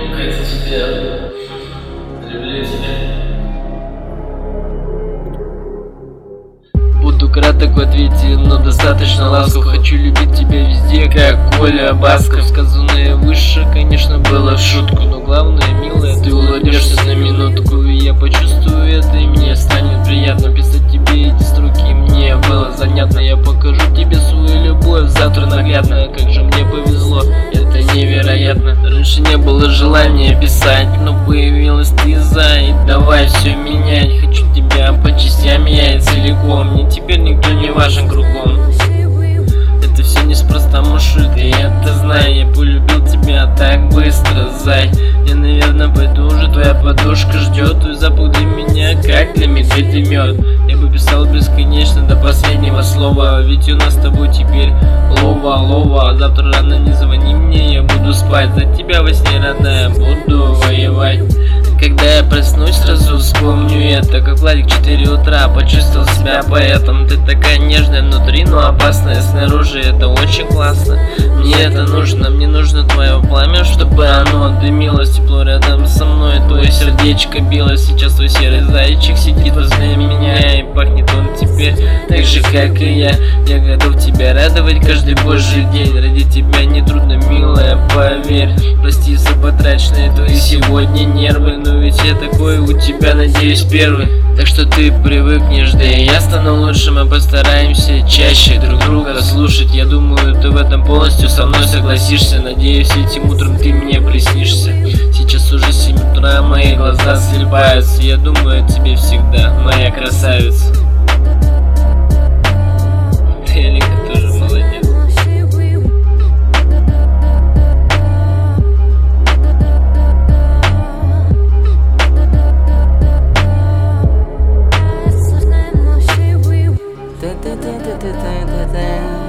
Катя, тебя. Люблю тебя. Буду краток в ответе, но достаточно ласков. Хочу любить тебя везде, как Коля Басков. Сказанное выше, конечно, было в шутку, но главное, милая, ты улыбнешься на минутку. И я почувствую это, и мне станет приятно писать тебе эти строки. Мне было занятно, я покажу тебе свою любовь завтра наглядно. Как же мне повезло, это невероятно. Раньше не было желания писать, но появилась ты за. И давай все менять, хочу тебя по частям, я и целиком. Мне теперь никто не важен кругом. Это все неспроста, мушу, ты это знай. Я полюбил тебя так быстро, зай. Я, наверное, пойду уже, твоя подушка ждет. Твой запах для меня, как для медведя мед. Я бы писал бесконечно до последнего слова, ведь у нас с тобой теперь лова. Завтра рано не звони мне, я буду спать. За тебя во сне, родная, буду воевать. Когда я проснусь, сразу вспомню это. Как Владик 4 утра, почувствовал себя поэтом. Ты такая нежная внутри, но опасная снаружи. Это очень классно, мне это нужно. Мне нужно твое пламя, чтобы оно дымилось. Тепло рядом со мной, твое сердечко билось. Сейчас твой серый зайчик сидит возле меня, и пахнет он теперь так же, как и я. Я готов тебя радовать каждый божий день. Ради тебя нетрудно, милая, поверь. Прости за потраченные твои сегодня нервы, но ведь я такой у тебя, надеюсь, первый. Так что ты привыкнешь, да и я стану лучше. Мы постараемся чаще друг друга слушать. Я думаю, ты в этом полностью со мной согласишься. Надеюсь, этим утром ты мне приснишься. Сейчас уже 7 утра, мои глаза слепаются. Я думаю о тебе всегда, моя красавица. Ты, Алика, тоже молодец. Та-та-та-та-та-та-та.